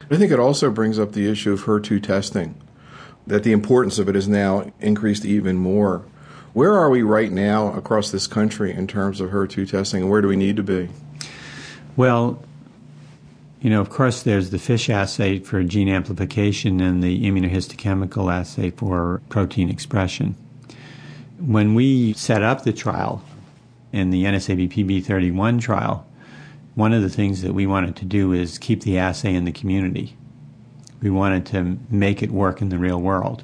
I think it also brings up the issue of HER2 testing, that the importance of it is now increased even more. Where are we right now across this country in terms of HER2 testing, and where do we need to be? Well, of course, there's the FISH assay for gene amplification and the immunohistochemical assay for protein expression. When we set up the trial in the NSABP-B31 trial, one of the things that we wanted to do is keep the assay in the community. We wanted to make it work in the real world.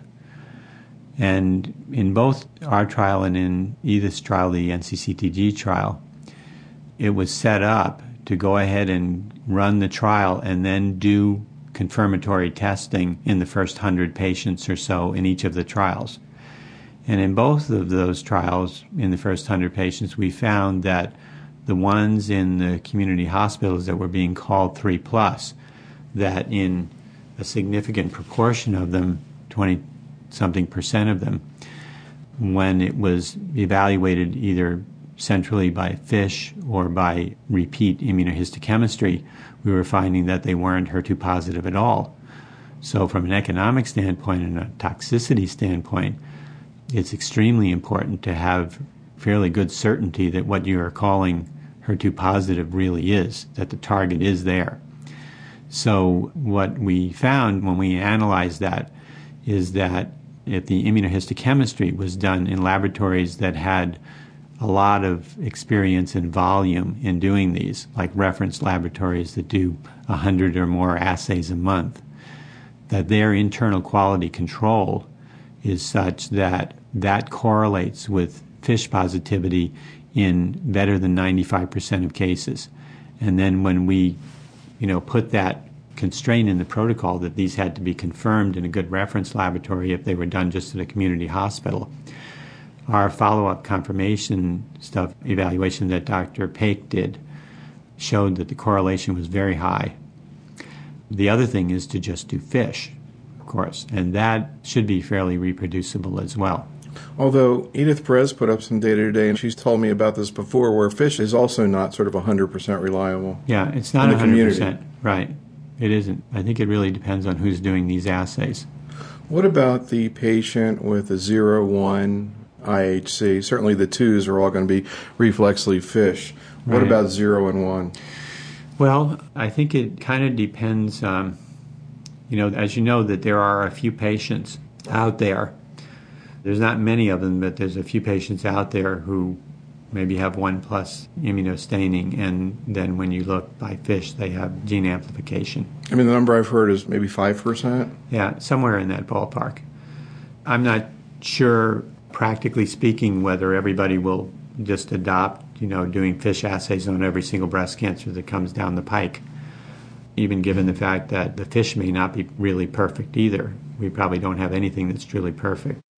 And in both our trial and in Edith's trial, the NCCTG trial, it was set up to go ahead and run the trial and then do confirmatory testing in the first 100 patients or so in each of the trials. And in both of those trials, in the first 100 patients, we found that the ones in the community hospitals that were being called 3+, that in a significant proportion of them, 20-something% of them, when it was evaluated either centrally by FISH or by repeat immunohistochemistry, we were finding that they weren't HER2 positive at all. So from an economic standpoint and a toxicity standpoint, it's extremely important to have fairly good certainty that what you are calling HER2 positive really is, that the target is there. So what we found when we analyzed that is that if the immunohistochemistry was done in laboratories that had a lot of experience and volume in doing these, like reference laboratories that do 100 or more assays a month, that their internal quality control is such that that correlates with FISH positivity in better than 95% of cases. And then when we, put that constraint in the protocol that these had to be confirmed in a good reference laboratory if they were done just at a community hospital, our follow-up confirmation stuff, evaluation that Dr. Paik did, showed that the correlation was very high. The other thing is to just do FISH, of course, and that should be fairly reproducible as well. Although Edith Perez put up some data today, and she's told me about this before, where FISH is also not sort of 100% reliable. Yeah, it's not 100%. Community. Right. It isn't. I think it really depends on who's doing these assays. What about the patient with a 0-1 IHC? Certainly the 2s are all going to be reflexly FISH. What Right. about 0 and 1? Well, I think it kind of depends, as you know, that there are a few patients out there. There's not many of them, but there's a few patients out there who maybe have 1+ immunostaining, and then when you look by FISH, they have gene amplification. I mean, the number I've heard is maybe 5%? Yeah, somewhere in that ballpark. I'm not sure, practically speaking, whether everybody will just adopt, doing FISH assays on every single breast cancer that comes down the pike, even given the fact that the FISH may not be really perfect either. We probably don't have anything that's truly perfect.